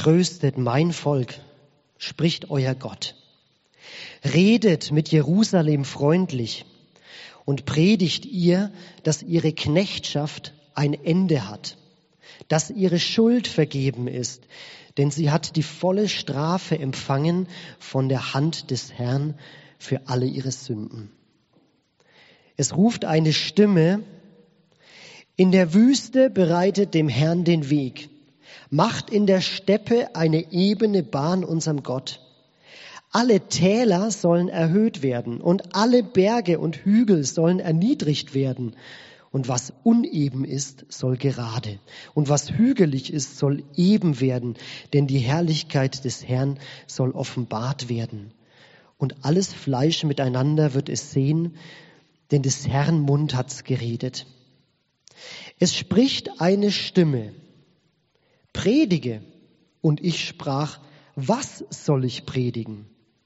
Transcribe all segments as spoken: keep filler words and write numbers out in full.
tröstet mein Volk, spricht euer Gott. Redet mit Jerusalem freundlich und predigt ihr, dass ihre Knechtschaft ein Ende hat, dass ihre Schuld vergeben ist, denn sie hat die volle Strafe empfangen von der Hand des Herrn für alle ihre Sünden. Es ruft eine Stimme: In der Wüste bereitet dem Herrn den Weg, macht in der Steppe eine ebene Bahn unserem Gott. Alle Täler sollen erhöht werden und alle Berge und Hügel sollen erniedrigt werden. Und was uneben ist, soll gerade. Und was hügelig ist, soll eben werden. Denn die Herrlichkeit des Herrn soll offenbart werden. Und alles Fleisch miteinander wird es sehen, denn des Herrn Mund hat's geredet. Es spricht eine Stimme: Predige. Und ich sprach: Was soll ich predigen?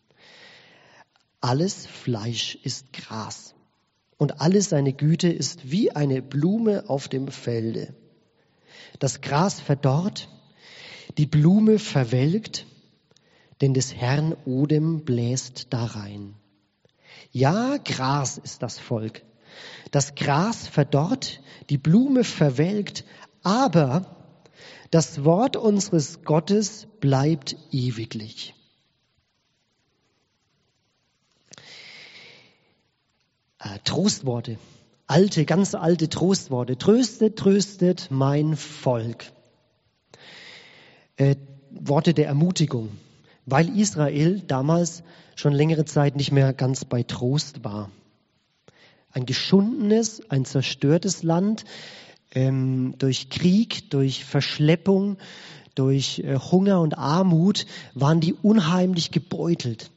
Alles Fleisch ist Gras, und alle seine Güte ist wie eine Blume auf dem Felde. Das Gras verdorrt, die Blume verwelkt, denn des Herrn Odem bläst darein. Ja, Gras ist das Volk. Das Gras verdorrt, die Blume verwelkt, aber das Wort unseres Gottes bleibt ewiglich. Äh, Trostworte, alte, ganz alte Trostworte. Tröstet, tröstet mein Volk. Äh, Worte der Ermutigung, weil Israel damals schon längere Zeit nicht mehr ganz bei Trost war. Ein geschundenes, ein zerstörtes Land, ähm, durch Krieg, durch Verschleppung, durch äh, Hunger und Armut waren die unheimlich gebeutelt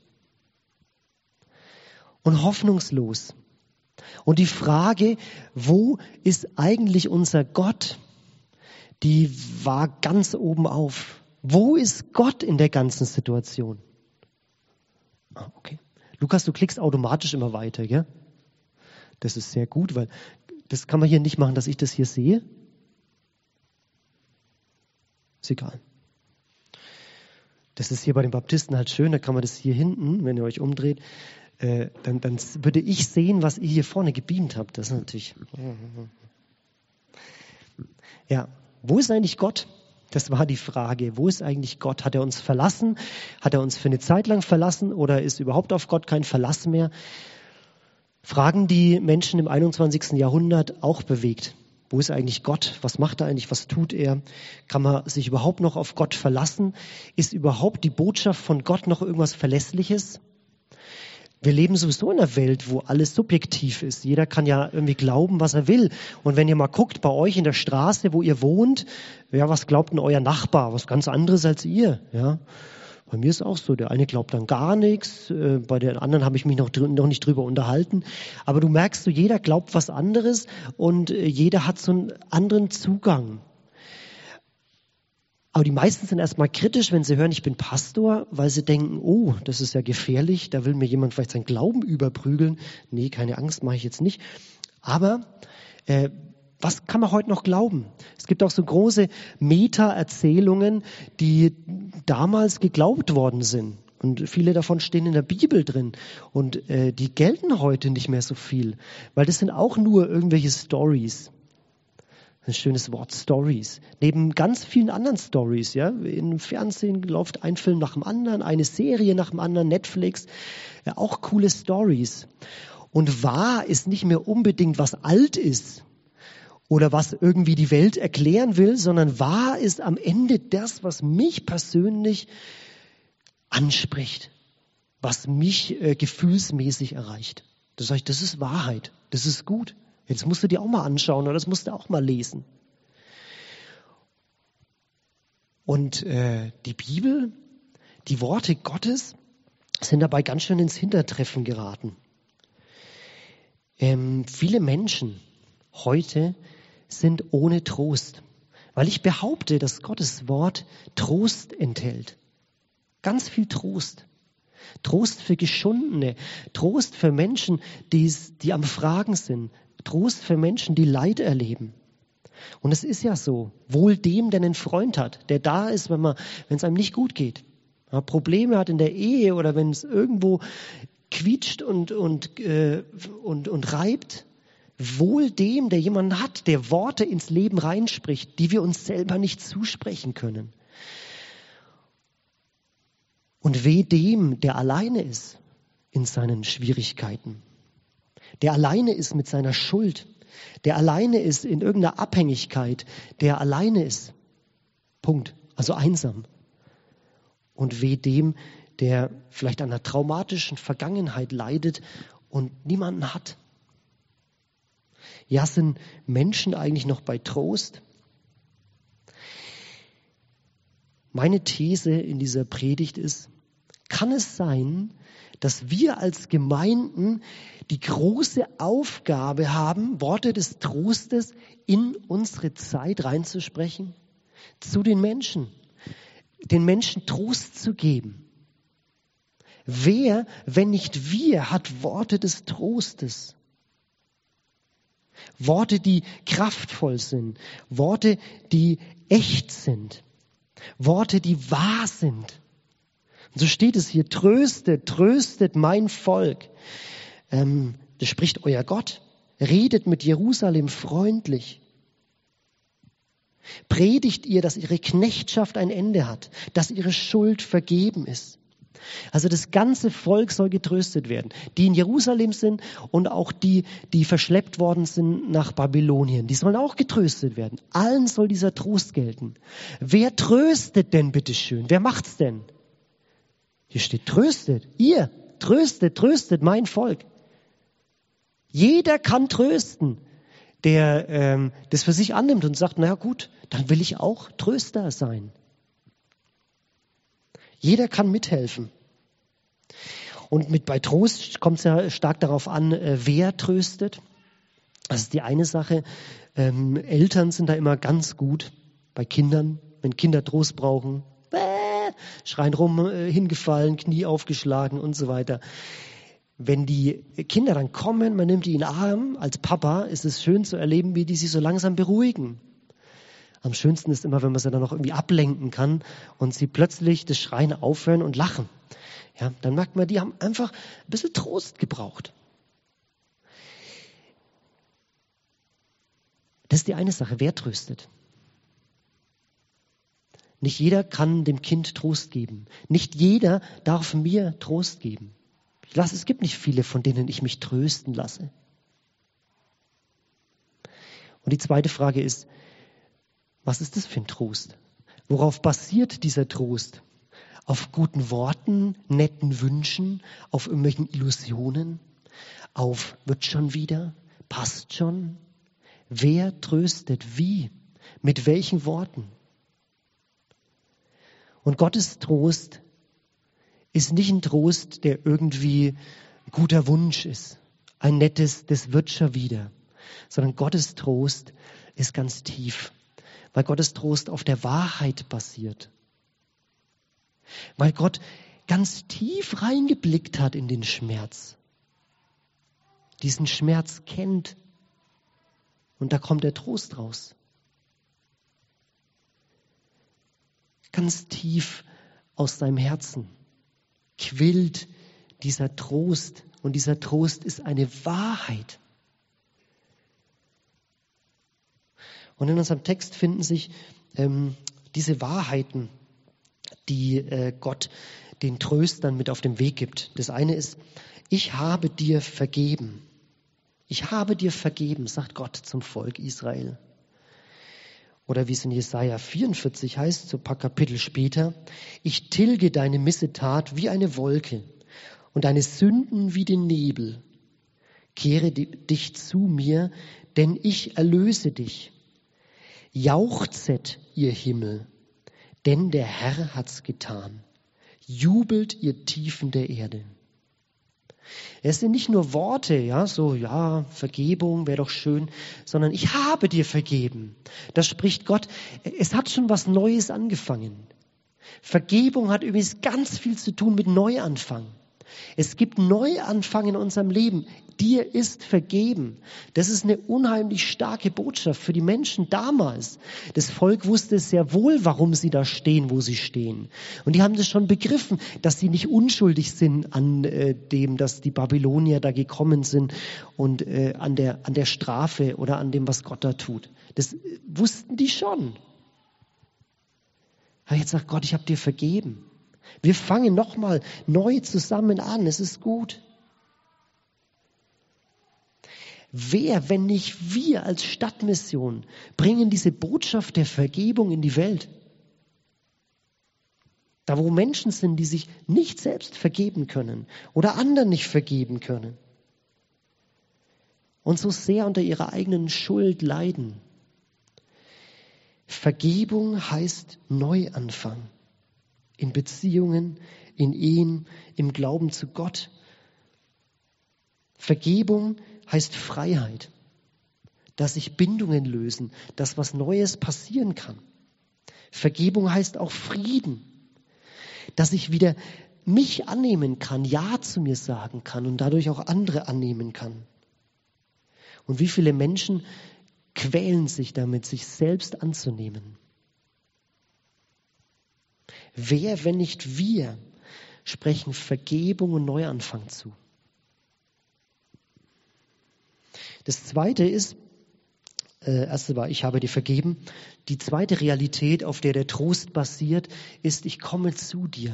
und hoffnungslos. Und die Frage, wo ist eigentlich unser Gott, die war ganz oben auf. Wo ist Gott in der ganzen Situation? Ah, okay. Lukas, du klickst automatisch immer weiter, gell? Das ist sehr gut, weil das kann man hier nicht machen, dass ich das hier sehe. Ist egal. Das ist hier bei den Baptisten halt schön, da kann man das hier hinten, wenn ihr euch umdreht, äh, dann, dann würde ich sehen, was ihr hier vorne gebeamt habt. Das ist natürlich... Ja, wo ist eigentlich Gott? Das war die Frage. Wo ist eigentlich Gott? Hat er uns verlassen? Hat er uns für eine Zeit lang verlassen oder ist überhaupt auf Gott kein Verlass mehr? Fragen, die Menschen im einundzwanzigsten Jahrhundert auch bewegt. Wo ist eigentlich Gott? Was macht er eigentlich? Was tut er? Kann man sich überhaupt noch auf Gott verlassen? Ist überhaupt die Botschaft von Gott noch irgendwas Verlässliches? Wir leben sowieso in einer Welt, wo alles subjektiv ist. Jeder kann ja irgendwie glauben, was er will. Und wenn ihr mal guckt, bei euch in der Straße, wo ihr wohnt, ja, was glaubt denn euer Nachbar? Was ganz anderes als ihr, ja? Bei mir ist auch so, der eine glaubt dann gar nichts, äh, bei den anderen habe ich mich noch, noch nicht drüber unterhalten. Aber du merkst, so jeder glaubt was anderes und äh, jeder hat so einen anderen Zugang. Aber die meisten sind erstmal kritisch, wenn sie hören, ich bin Pastor, weil sie denken, oh, das ist ja gefährlich, da will mir jemand vielleicht seinen Glauben überprügeln. Nee, keine Angst, mache ich jetzt nicht. Aber äh, was kann man heute noch glauben? Es gibt auch so große Meta-Erzählungen, die damals geglaubt worden sind. Und viele davon stehen in der Bibel drin. Und äh, die gelten heute nicht mehr so viel, weil das sind auch nur irgendwelche Stories. Ein schönes Wort, Stories. Neben ganz vielen anderen Stories, ja. Im Fernsehen läuft ein Film nach dem anderen, eine Serie nach dem anderen, Netflix. Ja, auch coole Stories. Und wahr ist nicht mehr unbedingt, was alt ist oder was irgendwie die Welt erklären will, sondern wahr ist am Ende das, was mich persönlich anspricht, was mich äh, gefühlsmäßig erreicht. Das sage ich, das ist Wahrheit, das ist gut. Jetzt musst du dir auch mal anschauen oder das musst du auch mal lesen. Und äh, die Bibel, die Worte Gottes sind dabei ganz schön ins Hintertreffen geraten. Ähm, viele Menschen heute sind ohne Trost, weil ich behaupte, dass Gottes Wort Trost enthält. Ganz viel Trost. Trost für Geschundene, Trost für Menschen, die, die am Fragen sind, Trost für Menschen, die Leid erleben. Und es ist ja so, wohl dem, der einen Freund hat, der da ist, wenn man, wenn es einem nicht gut geht, ja, Probleme hat in der Ehe oder wenn es irgendwo quietscht und, und, äh, und, und reibt. Wohl dem, der jemanden hat, der Worte ins Leben reinspricht, die wir uns selber nicht zusprechen können. Und weh dem, der alleine ist in seinen Schwierigkeiten, der alleine ist mit seiner Schuld, der alleine ist in irgendeiner Abhängigkeit, der alleine ist. Punkt. Also einsam. Und weh dem, der vielleicht an einer traumatischen Vergangenheit leidet und niemanden hat. Ja, sind Menschen eigentlich noch bei Trost? Meine These in dieser Predigt ist, kann es sein, dass wir als Gemeinden die große Aufgabe haben, Worte des Trostes in unsere Zeit reinzusprechen? Zu den Menschen. Den Menschen Trost zu geben. Wer, wenn nicht wir, hat Worte des Trostes? Worte, die kraftvoll sind. Worte, die echt sind. Worte, die wahr sind. Und so steht es hier, tröstet, tröstet mein Volk. Ähm, das spricht euer Gott. Redet mit Jerusalem freundlich. Predigt ihr, dass ihre Knechtschaft ein Ende hat, dass ihre Schuld vergeben ist. Also das ganze Volk soll getröstet werden, die in Jerusalem sind und auch die, die verschleppt worden sind nach Babylonien. Die sollen auch getröstet werden. Allen soll dieser Trost gelten. Wer tröstet denn bitteschön? Wer macht's denn? Hier steht tröstet. Ihr tröstet, tröstet mein Volk. Jeder kann trösten, der ähm, das für sich annimmt und sagt, na gut, dann will ich auch Tröster sein. Jeder kann mithelfen. Und mit bei Trost kommt es ja stark darauf an, wer tröstet. Das ist die eine Sache. Ähm, Eltern sind da immer ganz gut bei Kindern. Wenn Kinder Trost brauchen, äh, schreien rum, äh, hingefallen, Knie aufgeschlagen und so weiter. Wenn die Kinder dann kommen, man nimmt die in den Arm, als Papa ist es schön zu erleben, wie die sich so langsam beruhigen. Am schönsten ist immer, wenn man sie dann noch irgendwie ablenken kann und sie plötzlich das Schreien aufhören und lachen. Ja, dann merkt man, die haben einfach ein bisschen Trost gebraucht. Das ist die eine Sache, wer tröstet? Nicht jeder kann dem Kind Trost geben. Nicht jeder darf mir Trost geben. Ich lasse, es gibt nicht viele, von denen ich mich trösten lasse. Und die zweite Frage ist, was ist das für ein Trost? Worauf basiert dieser Trost? Auf guten Worten, netten Wünschen, auf irgendwelchen Illusionen, auf wird schon wieder, passt schon? Wer tröstet wie? Mit welchen Worten? Und Gottes Trost ist nicht ein Trost, der irgendwie ein guter Wunsch ist, ein nettes, das wird schon wieder, sondern Gottes Trost ist ganz tief, weil Gottes Trost auf der Wahrheit basiert. Weil Gott ganz tief reingeblickt hat in den Schmerz. Diesen Schmerz kennt. Und da kommt der Trost raus. Ganz tief aus seinem Herzen quillt dieser Trost. Und dieser Trost ist eine Wahrheit. Und in unserem Text finden sich ähm, diese Wahrheiten, die äh, Gott den Tröstern mit auf den Weg gibt. Das eine ist, ich habe dir vergeben. Ich habe dir vergeben, sagt Gott zum Volk Israel. Oder wie es in Jesaja vierundvierzig heißt, so ein paar Kapitel später, ich tilge deine Missetat wie eine Wolke und deine Sünden wie den Nebel. Kehre dich zu mir, denn ich erlöse dich. Jauchzet, ihr Himmel, denn der Herr hat's getan. Jubelt, ihr Tiefen der Erde. Es sind nicht nur Worte, ja, so, ja, Vergebung wäre doch schön, sondern ich habe dir vergeben. Das spricht Gott. Es hat schon was Neues angefangen. Vergebung hat übrigens ganz viel zu tun mit Neuanfang. Es gibt Neuanfang in unserem Leben. Dir ist vergeben. Das ist eine unheimlich starke Botschaft für die Menschen damals. Das Volk wusste sehr wohl, warum sie da stehen, wo sie stehen. Und die haben das schon begriffen, dass sie nicht unschuldig sind an äh, dem, dass die Babylonier da gekommen sind und äh, an der, an der Strafe oder an dem, was Gott da tut. Das äh, wussten die schon. Aber jetzt sagt Gott, ich habe dir vergeben. Wir fangen nochmal neu zusammen an. Es ist gut. Wer, wenn nicht wir als Stadtmission, bringen diese Botschaft der Vergebung in die Welt? Da, wo Menschen sind, die sich nicht selbst vergeben können oder anderen nicht vergeben können und so sehr unter ihrer eigenen Schuld leiden. Vergebung heißt Neuanfang. In Beziehungen, in Ehen, im Glauben zu Gott. Vergebung heißt Freiheit, dass sich Bindungen lösen, dass was Neues passieren kann. Vergebung heißt auch Frieden, dass ich wieder mich annehmen kann, Ja zu mir sagen kann und dadurch auch andere annehmen kann. Und wie viele Menschen quälen sich damit, sich selbst anzunehmen? Wer, wenn nicht wir, sprechen Vergebung und Neuanfang zu? Das zweite ist, äh, erste war, ich habe dir vergeben. Die zweite Realität, auf der der Trost basiert, ist, ich komme zu dir.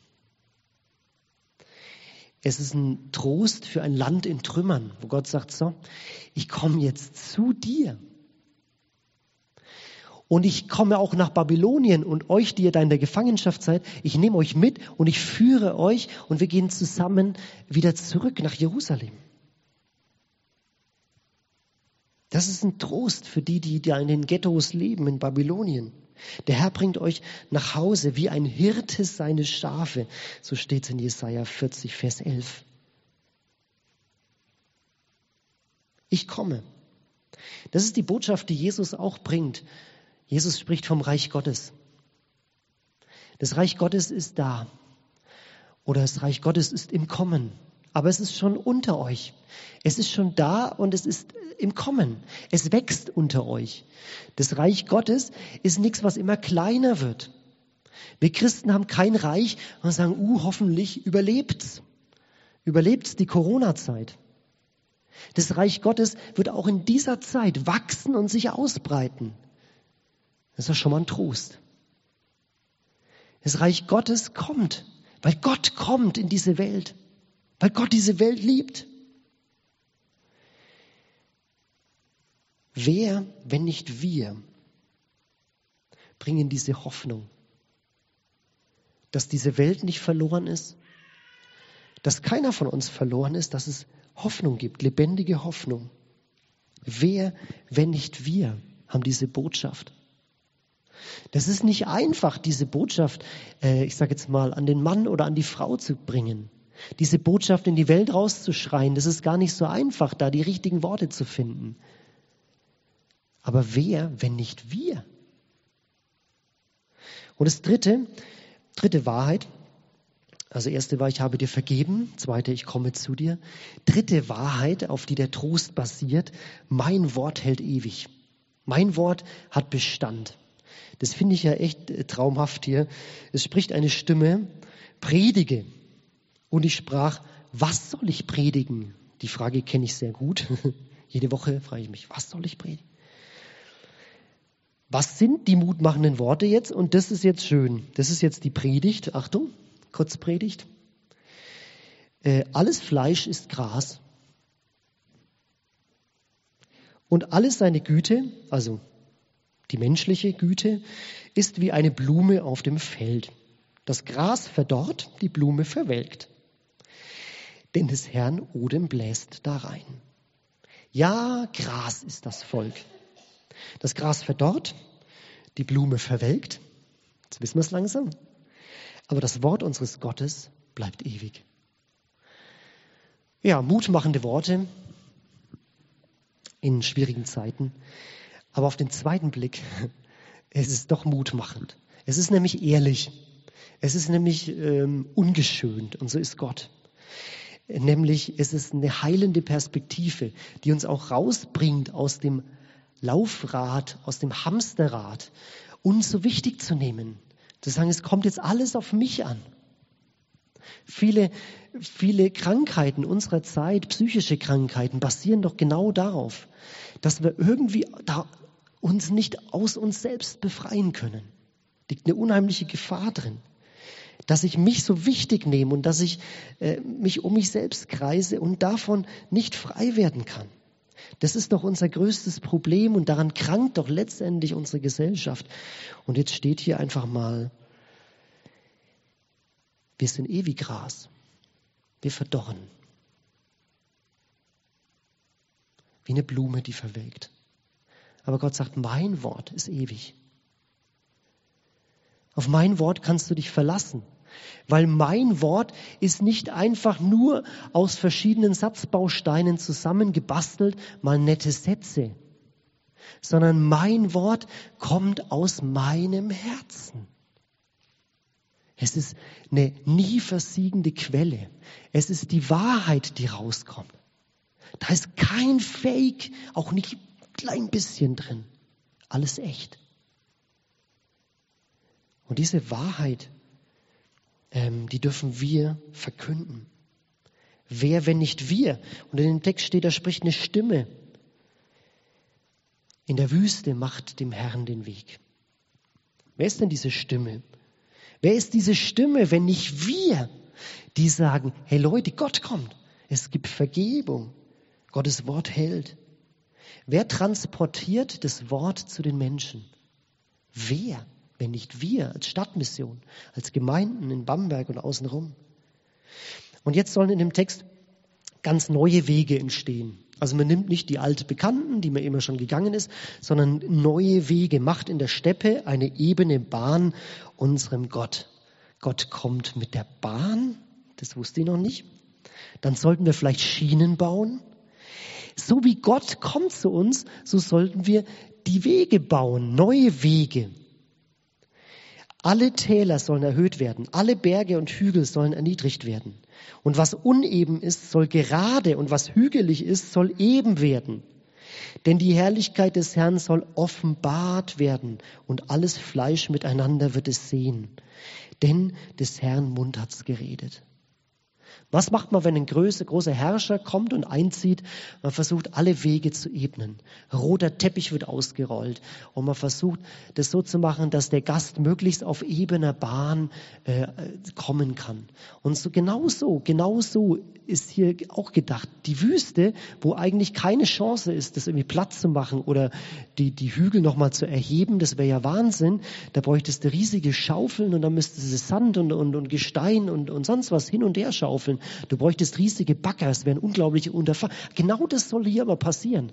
Es ist ein Trost für ein Land in Trümmern, wo Gott sagt, so, ich komme jetzt zu dir. Und ich komme auch nach Babylonien und euch, die ihr da in der Gefangenschaft seid, ich nehme euch mit und ich führe euch und wir gehen zusammen wieder zurück nach Jerusalem. Das ist ein Trost für die, die da in den Ghettos leben, in Babylonien. Der Herr bringt euch nach Hause wie ein Hirte seine Schafe. So steht es in Jesaja vierzig, Vers elf. Ich komme. Das ist die Botschaft, die Jesus auch bringt. Jesus spricht vom Reich Gottes. Das Reich Gottes ist da. Oder das Reich Gottes ist im Kommen. Aber es ist schon unter euch. Es ist schon da und es ist im Kommen. Es wächst unter euch. Das Reich Gottes ist nichts, was immer kleiner wird. Wir Christen haben kein Reich und sagen, uh, hoffentlich überlebt's. Überlebt's die Corona-Zeit. Das Reich Gottes wird auch in dieser Zeit wachsen und sich ausbreiten. Das ist doch schon mal ein Trost. Das Reich Gottes kommt, weil Gott kommt in diese Welt, weil Gott diese Welt liebt. Wer, wenn nicht wir, bringen diese Hoffnung, dass diese Welt nicht verloren ist, dass keiner von uns verloren ist, dass es Hoffnung gibt, lebendige Hoffnung. Wer, wenn nicht wir, haben diese Botschaft. Das ist nicht einfach, diese Botschaft, äh, ich sage jetzt mal, an den Mann oder an die Frau zu bringen. Diese Botschaft in die Welt rauszuschreien, das ist gar nicht so einfach, da die richtigen Worte zu finden. Aber wer, wenn nicht wir? Und das dritte, dritte Wahrheit, also erste war, ich habe dir vergeben, zweite, ich komme zu dir. Dritte Wahrheit, auf die der Trost basiert, mein Wort hält ewig. Mein Wort hat Bestand. Das finde ich ja echt traumhaft hier. Es spricht eine Stimme, predige. Und ich sprach, was soll ich predigen? Die Frage kenne ich sehr gut. Jede Woche frage ich mich, was soll ich predigen? Was sind die mutmachenden Worte jetzt? Und das ist jetzt schön. Das ist jetzt die Predigt. Achtung, Kurzpredigt. Äh, alles Fleisch ist Gras. Und alles seine Güte, also die menschliche Güte, ist wie eine Blume auf dem Feld. Das Gras verdorrt, die Blume verwelkt. Denn des Herrn Odem bläst da rein. Ja, Gras ist das Volk. Das Gras verdorrt, die Blume verwelkt. Jetzt wissen wir es langsam. Aber das Wort unseres Gottes bleibt ewig. Ja, mutmachende Worte in schwierigen Zeiten. Aber auf den zweiten Blick, es ist doch mutmachend. Es ist nämlich ehrlich. Es ist nämlich ähm, ungeschönt. Und so ist Gott. Nämlich es ist eine heilende Perspektive, die uns auch rausbringt aus dem Laufrad, aus dem Hamsterrad, uns so wichtig zu nehmen. Zu sagen, es kommt jetzt alles auf mich an. Viele, viele Krankheiten unserer Zeit, psychische Krankheiten, basieren doch genau darauf, dass wir irgendwie da uns nicht aus uns selbst befreien können. Liegt eine unheimliche Gefahr drin. Dass ich mich so wichtig nehme und dass ich äh, mich um mich selbst kreise und davon nicht frei werden kann. Das ist doch unser größtes Problem und daran krankt doch letztendlich unsere Gesellschaft. Und jetzt steht hier einfach mal, wir sind eh wie Gras. Wir verdorren. Wie eine Blume, die verwelkt. Aber Gott sagt, mein Wort ist ewig. Auf mein Wort kannst du dich verlassen, weil mein Wort ist nicht einfach nur aus verschiedenen Satzbausteinen zusammengebastelt, mal nette Sätze, sondern mein Wort kommt aus meinem Herzen. Es ist eine nie versiegende Quelle. Es ist die Wahrheit, die rauskommt. Da ist kein Fake, auch nicht ein klein bisschen drin. Alles echt. Und diese Wahrheit, ähm, die dürfen wir verkünden. Wer, wenn nicht wir? Und in dem Text steht, da spricht eine Stimme. In der Wüste macht dem Herrn den Weg. Wer ist denn diese Stimme? Wer ist diese Stimme, wenn nicht wir, die sagen, hey Leute, Gott kommt. Es gibt Vergebung. Gottes Wort hält. Wer transportiert das Wort zu den Menschen? Wer? Wenn nicht wir als Stadtmission, als Gemeinden in Bamberg und außenrum. Und jetzt sollen in dem Text ganz neue Wege entstehen. Also man nimmt nicht die altbekannten, die man immer schon gegangen ist, sondern neue Wege, macht in der Steppe eine ebene Bahn unserem Gott. Gott kommt mit der Bahn, das wusste ich noch nicht. Dann sollten wir vielleicht Schienen bauen. So wie Gott kommt zu uns, so sollten wir die Wege bauen, neue Wege. Alle Täler sollen erhöht werden, alle Berge und Hügel sollen erniedrigt werden. Und was uneben ist, soll gerade und was hügelig ist, soll eben werden. Denn die Herrlichkeit des Herrn soll offenbart werden und alles Fleisch miteinander wird es sehen. Denn des Herrn Mund hat's geredet. Was macht man, wenn ein großer, großer Herrscher kommt und einzieht? Man versucht, alle Wege zu ebnen. Roter Teppich wird ausgerollt. Und man versucht, das so zu machen, dass der Gast möglichst auf ebener Bahn äh, kommen kann. Und so genau so, genau so ist hier auch gedacht. Die Wüste, wo eigentlich keine Chance ist, das irgendwie platt zu machen oder die, die Hügel nochmal zu erheben, das wäre ja Wahnsinn. Da bräuchtest du riesige Schaufeln und dann müsstest du Sand und, und, und Gestein und, und sonst was hin und her schaufeln. Du bräuchtest riesige Bagger, es wären unglaubliche Unterfangen. Genau das soll hier aber passieren.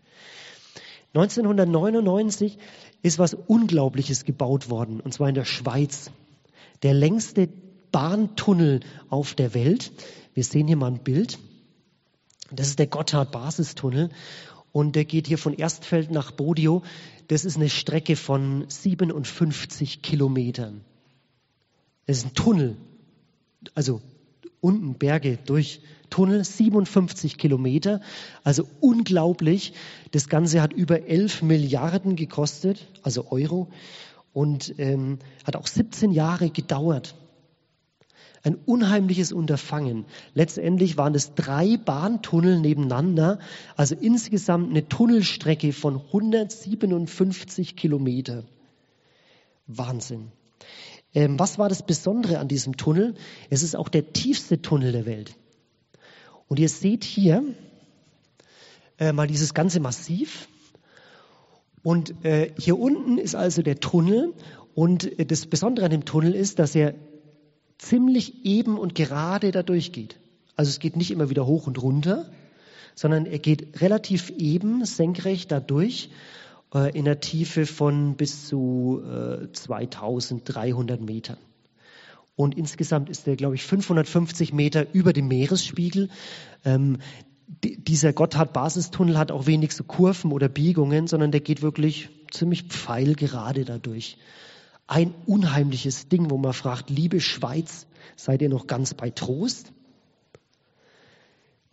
neunzehnhundertneunundneunzig ist was Unglaubliches gebaut worden, und zwar in der Schweiz. Der längste Bahntunnel auf der Welt. Wir sehen hier mal ein Bild. Das ist der Gotthard-Basistunnel und der geht hier von Erstfeld nach Bodio. Das ist eine Strecke von siebenundfünfzig Kilometern. Das ist ein Tunnel, also unten Berge durch Tunnel, siebenundfünfzig Kilometer, also unglaublich. Das Ganze hat über elf Milliarden gekostet, also Euro, und ähm, hat auch siebzehn Jahre gedauert. Ein unheimliches Unterfangen. Letztendlich waren es drei Bahntunnel nebeneinander, also insgesamt eine Tunnelstrecke von hundertsiebenundfünfzig Kilometer. Wahnsinn. Ähm, was war das Besondere an diesem Tunnel? Es ist auch der tiefste Tunnel der Welt. Und ihr seht hier äh, mal dieses ganze Massiv. Und äh, hier unten ist also der Tunnel. Und äh, das Besondere an dem Tunnel ist, dass er ziemlich eben und gerade da durchgeht. Also es geht nicht immer wieder hoch und runter, sondern er geht relativ eben, senkrecht da durch, äh, in der Tiefe von bis zu äh, zweitausenddreihundert Metern. Und insgesamt ist er, glaube ich, fünfhundertfünfzig Meter über dem Meeresspiegel. Ähm, d- dieser Gotthard-Basistunnel hat auch wenig so Kurven oder Biegungen, sondern der geht wirklich ziemlich pfeilgerade da durch. Ein unheimliches Ding, wo man fragt, liebe Schweiz, seid ihr noch ganz bei Trost?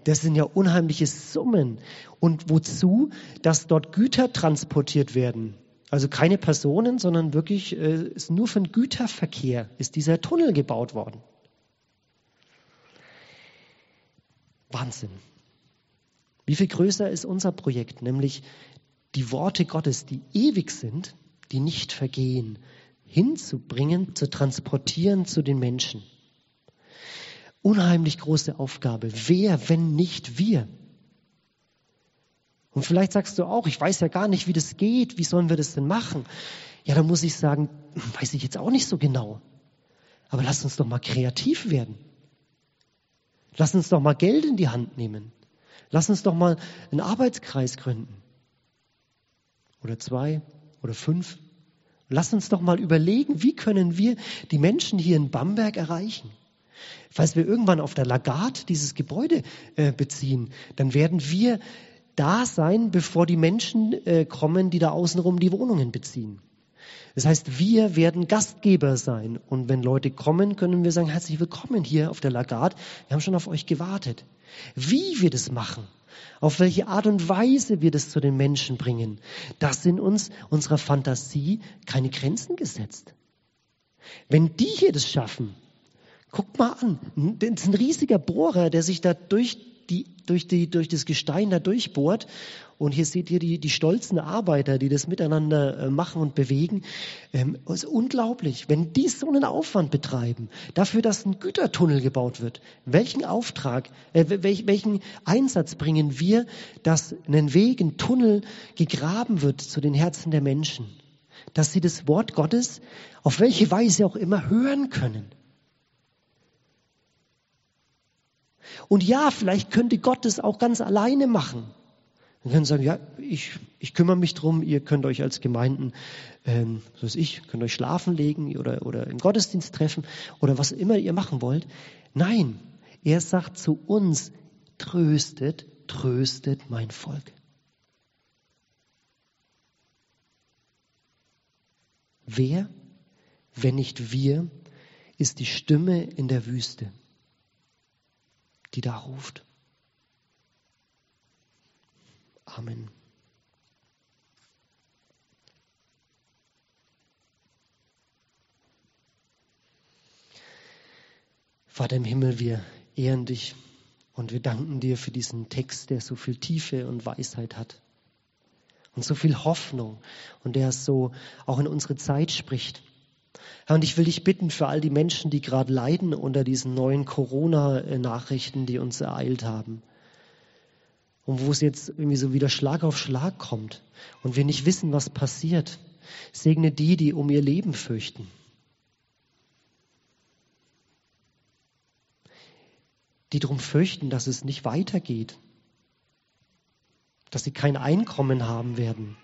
Das sind ja unheimliche Summen. Und wozu? Dass dort Güter transportiert werden. Also keine Personen, sondern wirklich äh, ist nur für den Güterverkehr ist dieser Tunnel gebaut worden. Wahnsinn. Wie viel größer ist unser Projekt? Nämlich die Worte Gottes, die ewig sind, die nicht vergehen, hinzubringen, zu transportieren zu den Menschen. Unheimlich große Aufgabe. Wer, wenn nicht wir? Und vielleicht sagst du auch, ich weiß ja gar nicht, wie das geht. Wie sollen wir das denn machen? Ja, dann muss ich sagen, weiß ich jetzt auch nicht so genau. Aber lass uns doch mal kreativ werden. Lass uns doch mal Geld in die Hand nehmen. Lass uns doch mal einen Arbeitskreis gründen. Oder zwei oder fünf. Lass uns doch mal überlegen, wie können wir die Menschen hier in Bamberg erreichen. Falls wir irgendwann auf der Lagarde dieses Gebäude äh, beziehen, dann werden wir da sein, bevor die Menschen äh, kommen, die da außenrum die Wohnungen beziehen. Das heißt, wir werden Gastgeber sein. Und wenn Leute kommen, können wir sagen, herzlich willkommen hier auf der Lagarde. Wir haben schon auf euch gewartet. Wie wir das machen, auf welche Art und Weise wir das zu den Menschen bringen, das sind uns unserer Fantasie keine Grenzen gesetzt. Wenn die hier das schaffen, guckt mal an, das ist ein riesiger Bohrer, der sich da durch Die, durch, die, durch das Gestein da durchbohrt. Und hier seht ihr die, die stolzen Arbeiter, die das miteinander äh, machen und bewegen. Ähm, das ist unglaublich. Wenn die so einen Aufwand betreiben, dafür, dass ein Gütertunnel gebaut wird, welchen Auftrag, äh, welch, welchen Einsatz bringen wir, dass ein Weg, ein Tunnel gegraben wird zu den Herzen der Menschen? Dass sie das Wort Gottes auf welche Weise auch immer hören können. Und ja, vielleicht könnte Gott es auch ganz alleine machen. Wir können sagen, ja, ich, ich kümmere mich drum, ihr könnt euch als Gemeinden, ähm, so ist ich, könnt euch schlafen legen oder, oder im Gottesdienst treffen oder was immer ihr machen wollt. Nein, er sagt zu uns, tröstet, tröstet mein Volk. Wer, wenn nicht wir, ist die Stimme in der Wüste, die da ruft. Amen. Vater im Himmel, wir ehren dich und wir danken dir für diesen Text, der so viel Tiefe und Weisheit hat und so viel Hoffnung und der so auch in unsere Zeit spricht. Herr, und ich will dich bitten für all die Menschen, die gerade leiden unter diesen neuen Corona-Nachrichten, die uns ereilt haben. Und wo es jetzt irgendwie so wieder Schlag auf Schlag kommt und wir nicht wissen, was passiert. Segne die, die um ihr Leben fürchten. Die darum fürchten, dass es nicht weitergeht. Dass sie kein Einkommen haben werden.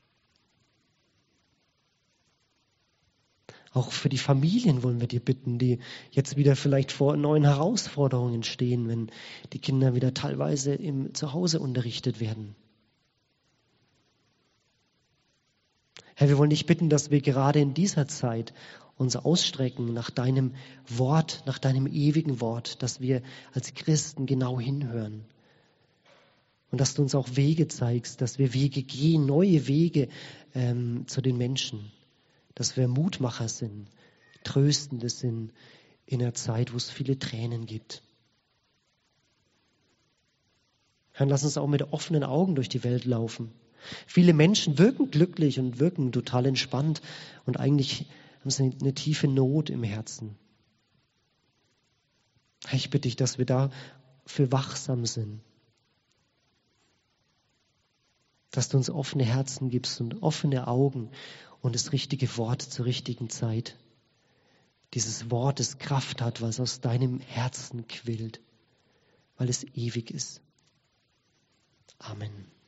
Auch für die Familien wollen wir dir bitten, die jetzt wieder vielleicht vor neuen Herausforderungen stehen, wenn die Kinder wieder teilweise im Zuhause unterrichtet werden. Herr, wir wollen dich bitten, dass wir gerade in dieser Zeit uns ausstrecken nach deinem Wort, nach deinem ewigen Wort, dass wir als Christen genau hinhören. Und dass du uns auch Wege zeigst, dass wir Wege gehen, neue Wege ähm, zu den Menschen. Dass wir Mutmacher sind, Tröstende sind in einer Zeit, wo es viele Tränen gibt. Herr, lass uns auch mit offenen Augen durch die Welt laufen. Viele Menschen wirken glücklich und wirken total entspannt und eigentlich haben sie eine tiefe Not im Herzen. Herr, ich bitte dich, dass wir dafür wachsam sind. Dass du uns offene Herzen gibst und offene Augen und das richtige Wort zur richtigen Zeit. Dieses Wort, das Kraft hat, was aus deinem Herzen quillt, weil es ewig ist. Amen.